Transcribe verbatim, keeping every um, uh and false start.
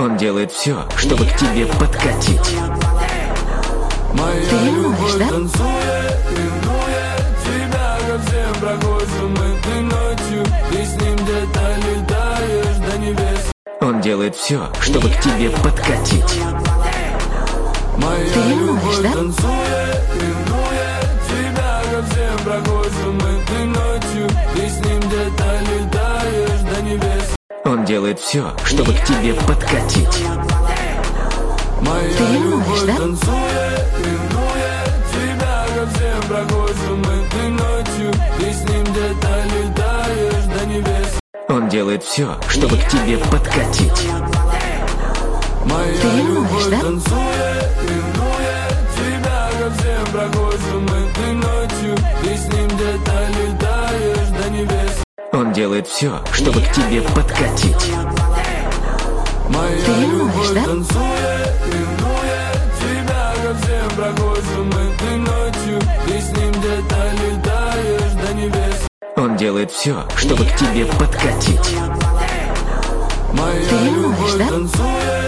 Он делает все, чтобы к тебе подкатить. Ты ревнуешь, да? Тебя ко всем прохожим этой ночью. Ты с ним где-то летаешь до небес. Он делает все, чтобы к тебе подкатить. Ты ревнуешь, да? Тебя ко всем прохожим этой ночью. Ты с ним где-то летаешь до небес. Он делает все, чтобы к тебе подкатить. Ты ревнуешь, да? Тебя ко всем прохожим этой ночью. Ты с ним где-то летаешь до небес. Он делает все, чтобы к тебе подкатить. Ты ревнуешь, да? Тебя ко всем прохожим этой ночью. Ты с ним где-то летаешь до небес. Он делает все, чтобы к тебе подкатить. Ты ревнуешь, да? Тебя ко всем прохожим этой ночью. Ты с ним где-то летаешь до небес. Он делает все, чтобы к тебе подкатить. Ты ревнуешь, да?